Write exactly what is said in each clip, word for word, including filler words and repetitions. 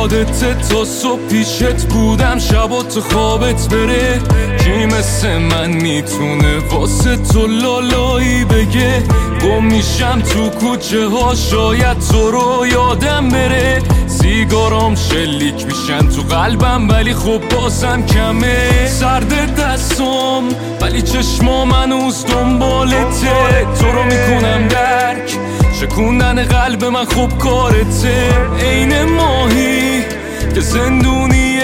یادت تا صبح پیشت بودم شبا تو خوابت بره. کی مثل من میتونه واسه تو لالایی بگه؟ گم میشم تو کوچه ها شاید تو رو یادم بره. سیگارام شلیک میشن تو قلبم ولی خب بازم کمه. سرد دستم ولی چشمام هنوز دنبالته. تو رو میکنم درک شکوندن قلب من خوب کارته. عین ماهی که زندونی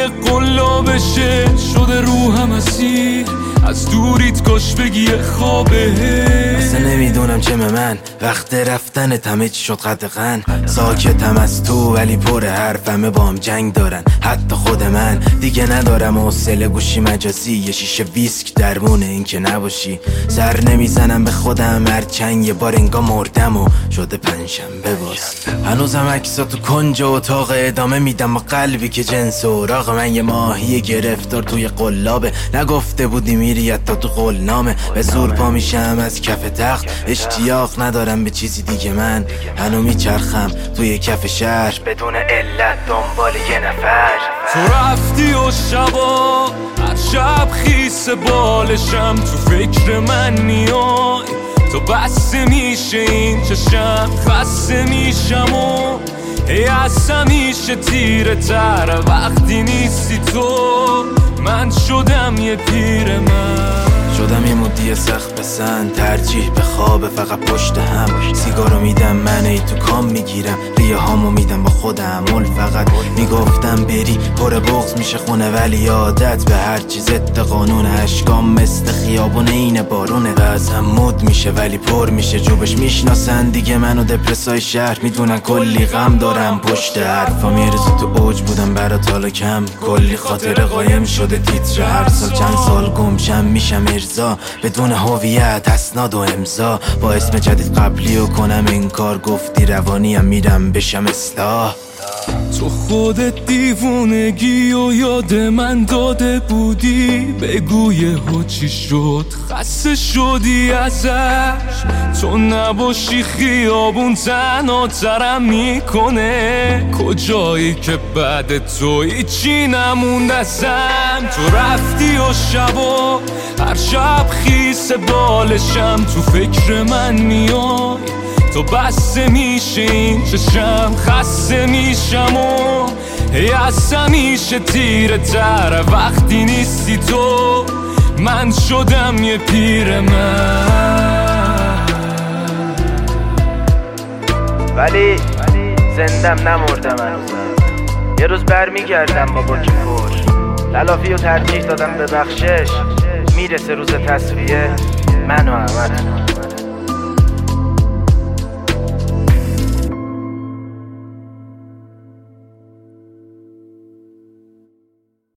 قلابشه شده روحم اسیر. از دوریت کاش بگی خوابه. اصلا نمیدونم چه من وقت رفتنت همه چی شد قدقن. ساکتم از تو ولی پر حرفمه بام جنگ دارن. حتی خود من دیگه ندارم حوصله گوشی مجازی. یه شیشه ویسک درمونه این که نباشی. سر نمیزنم به خودم هرچند یه بار انگا مردم و شده پنجشنبه باز. هنوزم عکسا تو کنج اتاق ادامه میدم با قلبی که جنس اوراق من. یه ماهی گرفتار توی قلابه نگفته بودی میری حتی تو قولنامه. به زور پا میشم از کف تخت اشتیاق ندارم به چیزی دیگه. من هنو میچرخم توی کف شهر بدون علت دنبال یه نفر. تو رفتی و شبا هر شب خیس بالشم تو فکر من میای. تو بسته میشه این چشم خسته میشم و ای از همیشه تیره تر وقتی نیستی تو. من شدم یه پیر من شدم یه مدی سخت پسند ترجیح به خواب فقط پشت هم. سیگارو میدم من ای تو کام میگیرم ریه هامو میدم با خودم مول. فقط میگفتم بری پر بغض میشه خونه ولی عادت به هر چیز ضد قانون. اشکام مثل خیابون این بارونه و از هم مود میشه ولی پر میشه جوبش. میشناسن دیگه منو دپرسای شهر میدونن کلی غم دارم پشت حرفام. یه روز تو اوج بودم برات حالا کم کلی خاطره قایم شده تیتر هر سال. چند سال گمشم میشم ارزا بدون هویت اسناد و امضا. با اسم جدید قبلی و کنم انکار گفتی روانیم میرم بشم اصلاح. تو خودت دیوونگی و یاد من داده بودی. بگو یهو چی شد خسته شدی ازش؟ تو نباشی خیابون تنها ترم میکنه. کجایی که بعد تو هیچی نموند ازم؟ تو رفتی و شبا هر شب خیس بالشم تو فکر من میای. تو بسته میشه این چشم خسته میشم و ای از همیشه تیره تر وقتی نیستی تو. من شدم یه پیر من ولی زندم نمردم هنوزم. یه روز برمیگردم با برج فور. تلافی و ترجیح دادم به بخشش. میرسه روز تصفیه من و همتون.